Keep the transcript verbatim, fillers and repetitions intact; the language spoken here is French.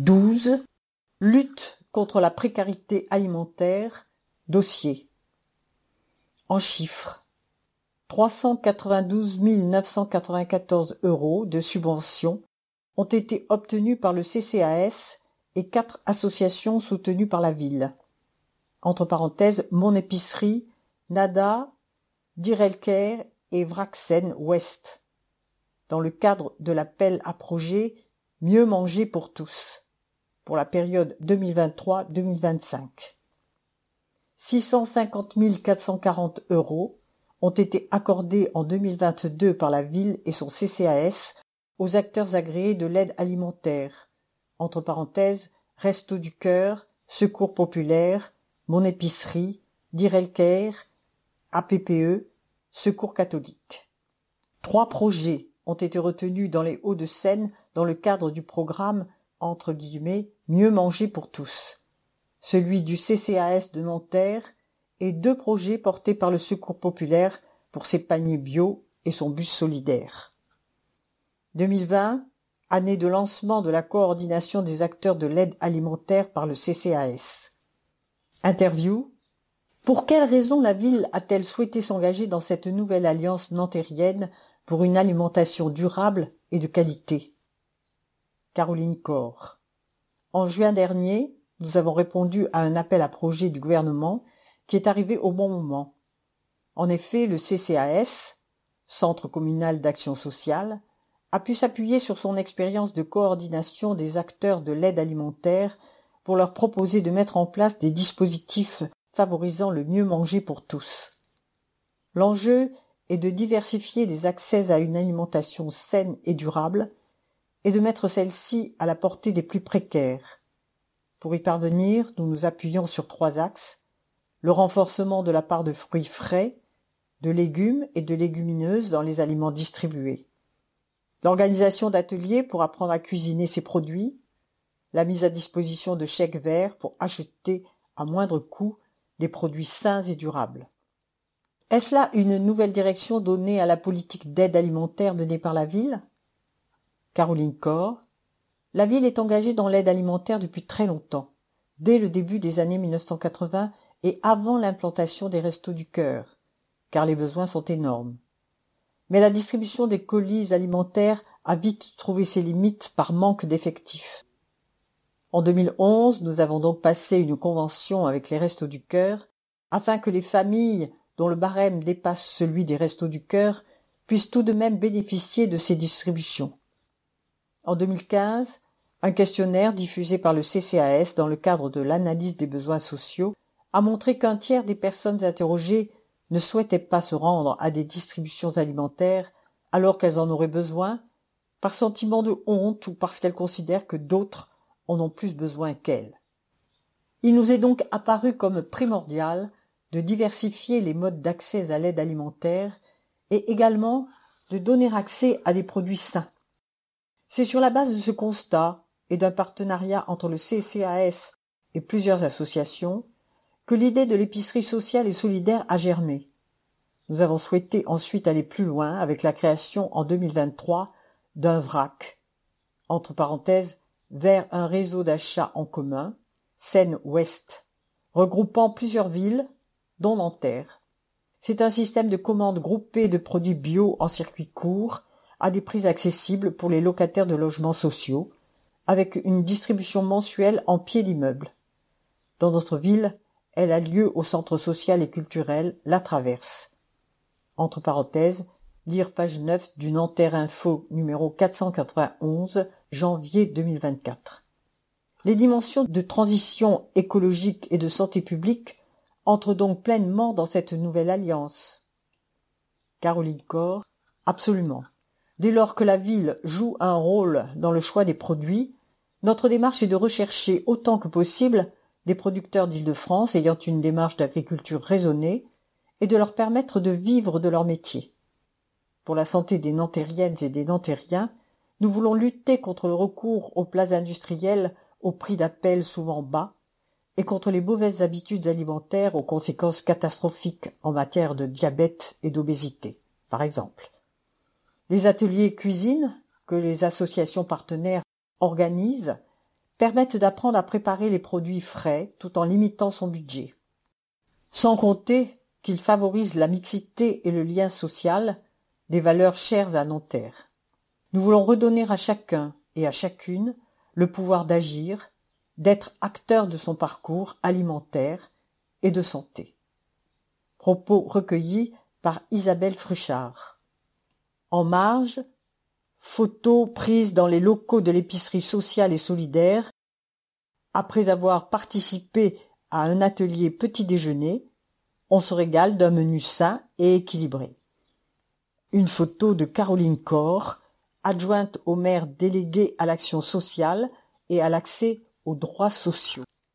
douze. Lutte contre la précarité alimentaire, dossier. En chiffres, trois cent quatre-vingt-douze mille neuf cent quatre-vingt-quatorze euros de subventions ont été obtenus par le C C A S et quatre associations soutenues par la ville. Entre parenthèses, Mon Épicerie, Nada, Direlcare et Vraxen Ouest, dans le cadre de l'appel à projet Mieux manger pour tous, pour la période deux mille vingt-trois deux mille vingt-cinq. six cent cinquante mille quatre cent quarante euros ont été accordés en deux mille vingt-deux par la ville et son C C A S aux acteurs agréés de l'aide alimentaire, entre parenthèses, Restos du Cœur, Secours Populaire, Mon Épicerie, Direlcare, A P P E, Secours Catholique. Trois projets ont été retenus dans les Hauts-de-Seine dans le cadre du programme entre guillemets « Mieux manger pour tous », celui du C C A S de Nanterre et deux projets portés par le Secours Populaire pour ses paniers bio et son bus solidaire. deux mille vingt, année de lancement de la coordination des acteurs de l'aide alimentaire par le C C A S. Interview. Pour quelles raisons la ville a-t-elle souhaité s'engager dans cette nouvelle alliance nantérienne pour une alimentation durable et de qualité? Caroline Corr. En juin dernier, nous avons répondu à un appel à projet du gouvernement qui est arrivé au bon moment. En effet, le C C A S, Centre communal d'action sociale, a pu s'appuyer sur son expérience de coordination des acteurs de l'aide alimentaire pour leur proposer de mettre en place des dispositifs favorisant le mieux manger pour tous. L'enjeu est de diversifier les accès à une alimentation saine et durable et de mettre celle-ci à la portée des plus précaires. Pour y parvenir, nous nous appuyons sur trois axes: le renforcement de la part de fruits frais, de légumes et de légumineuses dans les aliments distribués, l'organisation d'ateliers pour apprendre à cuisiner ces produits, la mise à disposition de chèques verts pour acheter à moindre coût des produits sains et durables. Est-ce là une nouvelle direction donnée à la politique d'aide alimentaire menée par la ville? Caroline Corr. La ville est engagée dans l'aide alimentaire depuis très longtemps, dès le début des années mille neuf cent quatre-vingts et avant l'implantation des Restos du Cœur, car les besoins sont énormes. Mais la distribution des colis alimentaires a vite trouvé ses limites par manque d'effectifs. En deux mille onze, nous avons donc passé une convention avec les Restos du Cœur afin que les familles dont le barème dépasse celui des Restos du Cœur puissent tout de même bénéficier de ces distributions. En deux mille quinze, un questionnaire diffusé par le C C A S dans le cadre de l'analyse des besoins sociaux a montré qu'un tiers des personnes interrogées ne souhaitaient pas se rendre à des distributions alimentaires alors qu'elles en auraient besoin, par sentiment de honte ou parce qu'elles considèrent que d'autres en ont plus besoin qu'elles. Il nous est donc apparu comme primordial de diversifier les modes d'accès à l'aide alimentaire et également de donner accès à des produits sains. C'est sur la base de ce constat et d'un partenariat entre le C C A S et plusieurs associations que l'idée de l'épicerie sociale et solidaire a germé. Nous avons souhaité ensuite aller plus loin avec la création en deux mille vingt-trois d'un V R A C, entre parenthèses, vers un réseau d'achat en commun, Seine-Ouest, regroupant plusieurs villes, dont Nanterre. C'est un système de commande groupée de produits bio en circuit court, à des prix accessibles pour les locataires de logements sociaux, avec une distribution mensuelle en pied d'immeuble. Dans notre ville, elle a lieu au centre social et culturel La Traverse. Entre parenthèses, lire page neuf du Nanterre Info numéro quatre cent quatre-vingt-onze, janvier deux mille vingt-quatre. Les dimensions de transition écologique et de santé publique entrent donc pleinement dans cette nouvelle alliance. Caroline Corr. Absolument. Dès lors que la ville joue un rôle dans le choix des produits, notre démarche est de rechercher autant que possible des producteurs d'Île-de-France ayant une démarche d'agriculture raisonnée et de leur permettre de vivre de leur métier. Pour la santé des Nantériennes et des Nantériens, nous voulons lutter contre le recours aux plats industriels au prix d'appel souvent bas et contre les mauvaises habitudes alimentaires aux conséquences catastrophiques en matière de diabète et d'obésité, par exemple. Les ateliers cuisine que les associations partenaires organisent permettent d'apprendre à préparer les produits frais tout en limitant son budget. Sans compter qu'ils favorisent la mixité et le lien social, des valeurs chères à Nanterre. Nous voulons redonner à chacun et à chacune le pouvoir d'agir, d'être acteur de son parcours alimentaire et de santé. Propos recueillis par Isabelle Fruchard. En marge, photos prises dans les locaux de l'épicerie sociale et solidaire après avoir participé à un atelier petit déjeuner. On se régale d'un menu sain et équilibré. Une photo de Caroline Corr, adjointe au maire délégué à l'action sociale et à l'accès aux droits sociaux.